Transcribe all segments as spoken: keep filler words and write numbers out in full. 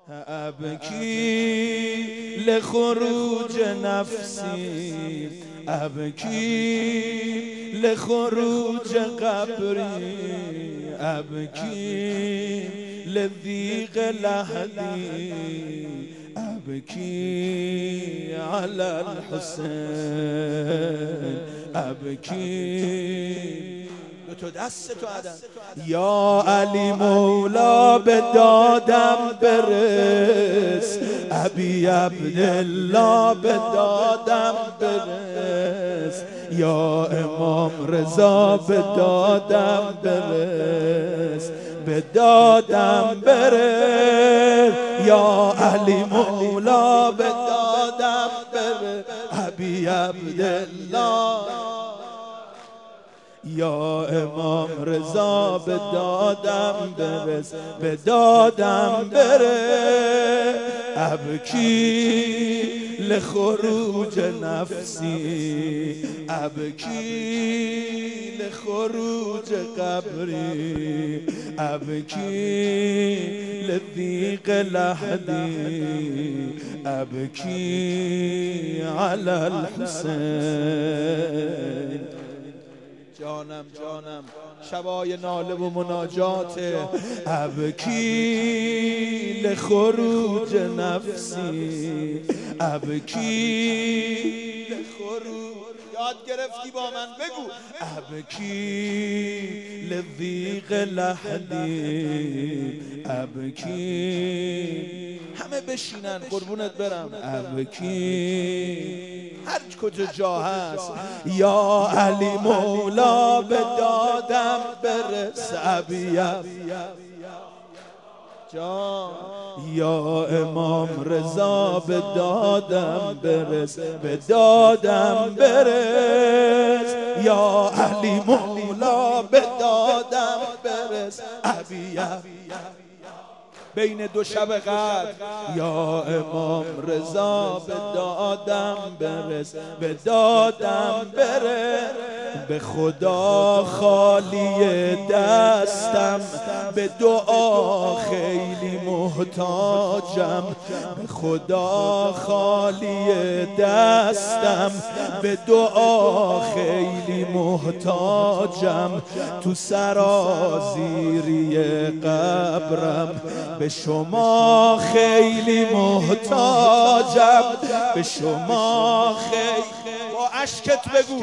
أبكي لخروج نفسي، أبكي لخروج قبري، أبكي لضيق لحدي، أبكي على الحسين، أبكي تو دست تو عدم. یا علی مولا به دادم برس، ابی عبدالله به دادم برس، یا امام رضا به دادم برس، به دادم برس، یا علی مولا به دادم برس، ابی عبدالله، یا امام رضا به دادم برس، به دادم برس، ابکی لخروج نفسی، ابکی لخروج قبری، ابکی لضیق لحدی، ابکی علی الحسین. جانم جانم شبای ناله و مناجات. ابکی لخروج نفسی، ابکی لخروج، یاد گرفتی با من بگو. ابکی لضیق لحدی، ابکی، همه بشینن قربونت برم. ابکی هر کجا جا هست. یا علی مولا به دادم برس، ابی جان، یا امام رضا به دادم برس، به دادم برس، یا علی مولا به دادم برس، ابی بین دو شب قدر، یا امام رضا به دادم برس، به دادم برس، به خدا خالی دستم، به دعا خیلی محتاجم، به خدا خالی دستم، به دعا خیلی محتاجم، تو سرازیری قبرم به شما خیلی محتاجم، به شما خیلی. با اشکت بگو.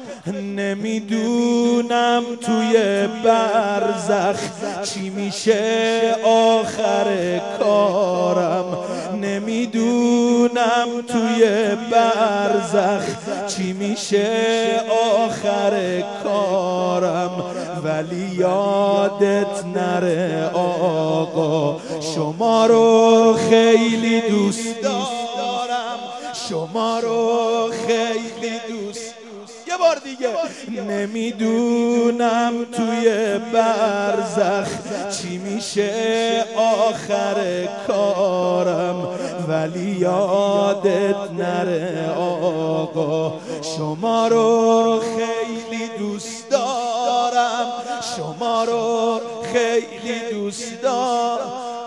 نمیدونم توی برزخ چی میشه آخر کارم، نمیدونم توی برزخ چی میشه آخر کارم، ولی یادت نره آقا شما رو خیلی دوست دارم، شما رو خیلی دوست. یه بار دیگه. نمیدونم توی برزخ چی میشه آخر کارم، ولی یادت نره آقا شما رو خیلی دوست دارم، شما رو خیلی دوست دارم.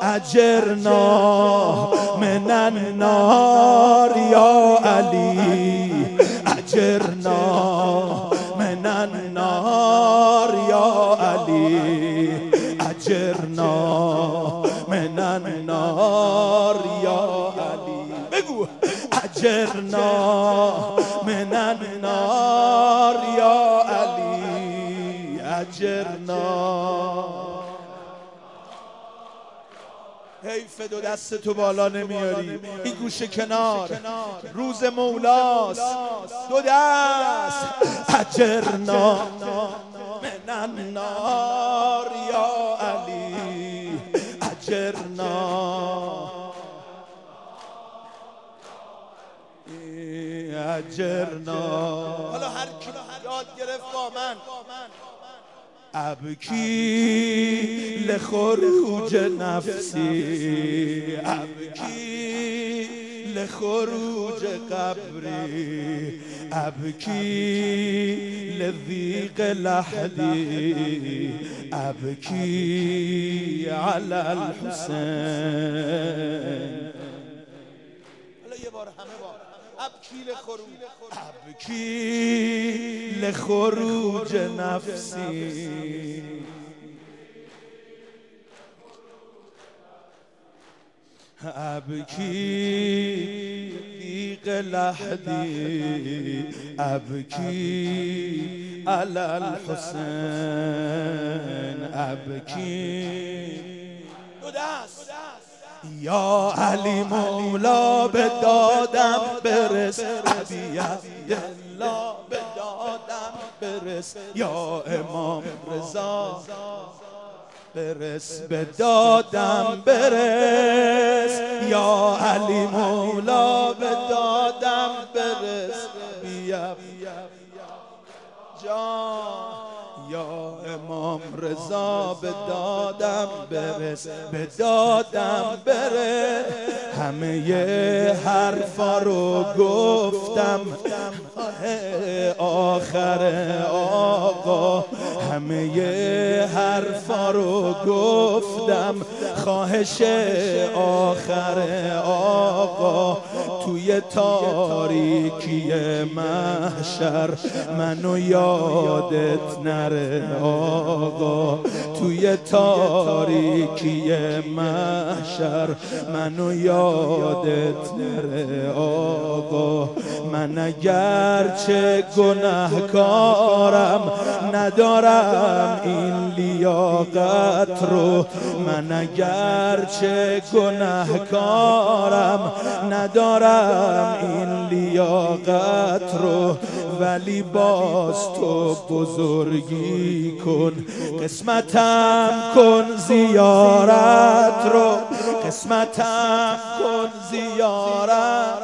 اجرنا من النار یا علی، اجرنا من النار یا علی، اجرنا من النار یا علی. بگو. اجرنا من النار یا علی، اجرنا. حیف دو دست تو بالا نمیاری، این گوشه کنار، روز مولاست. دو دست. اجرنا من النار یا علی، اجرنا، اجرنا. حالا هر کی یاد گرفت با من. ابکی لخروج نفسی، ابکی لخروج قبری، ابکی لضیق لحدی، ابکی علی الحسین. ابکی لخروج نفسی ابکی دیق لحدی ابکی علی الحسین ابکی دو دست یا علی مولا به دادم برس عبی عبدالله به دادم برس یا امام رضا برس به دادم برس یا علی مولا به دادم برس بیا جان یا امام رضا به دادم برس به دادم برس همه ی حرفا رو گفتم آخر آقا همه ی حرفا رو گفتم خواهش آخر آقا توی تاریکی محشر منو یادت نره آقا توی تاریکی محشر منو یادت نره آقا من اگرچه گناهکارم ندارم این لیاقت رو من اگرچه گناهکارم ندارم این لیاقت رو ولی باز تو بزرگی کن قسمتم کن زیارت رو قسمتم کن زیارت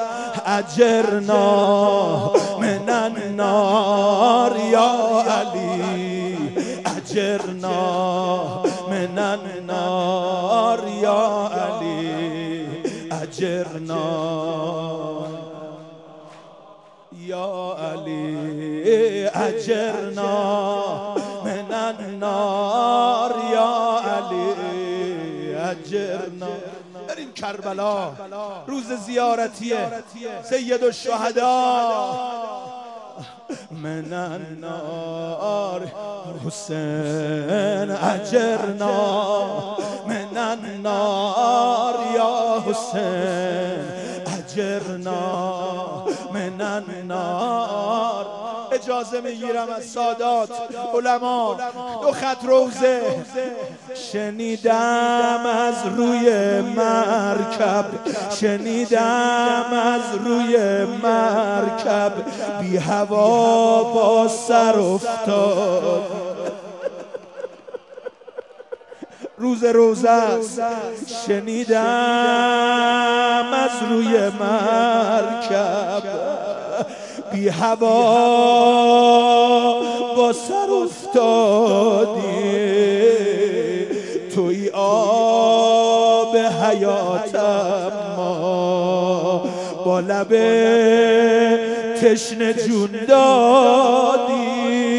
اجرنا من النار یا علی اجرنا من النار یا علی اجرنا یا علی اجرنا من النار یا علی اجرنا. بریم کربلا روز زیارتی سید الشهدا من النار حسین اجرنا من النار یا حسین اجرنا من النار. اجازه میگیرم از سادات علما دو خط روزه شنیدم از روی مرکب شنیدم از روی مرکب بی هوا با سر افتاد روز روزه است شنیدم از روی مرکب بی هوا با سر افتادی توی آب حیاتم ما با لب تشنه جون دادی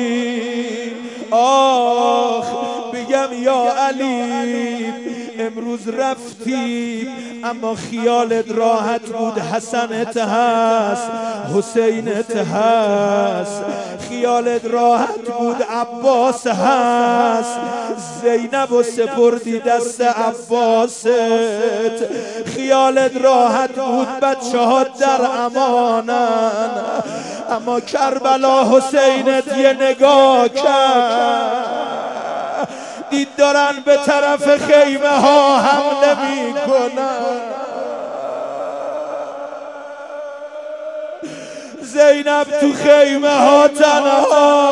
آخ بگم یا علی امروز رفتی اما خیالت راحت بود حسنت هست حسینت هست خیالت راحت بود عباس هست زینب و سپردی دست عباست خیالت راحت بود بچه ها در امانن اما کربلا حسینت یه نگاه کرد دید دارن به طرف خیمه ها حمله می کنن زینب تو خیمه ها تنها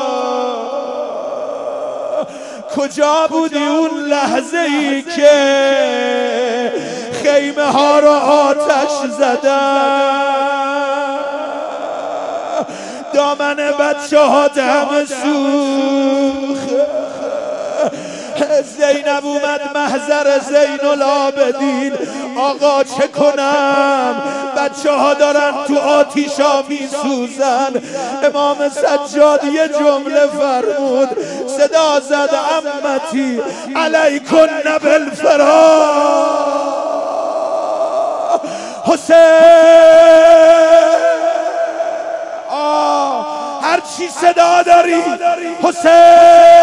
کجا بودی اون لحظه ای که خیمه ها رو آتش زدن دامن بچه ها همه سوخت زینب اومد محضر زین العابدین آقا چه کنم بچه ها دارن تو آتیشا می سوزن امام سجاد یه جمله فرمود صدا زد عمتی علیکن بالفرار حسین چی صدا داری؟ حسین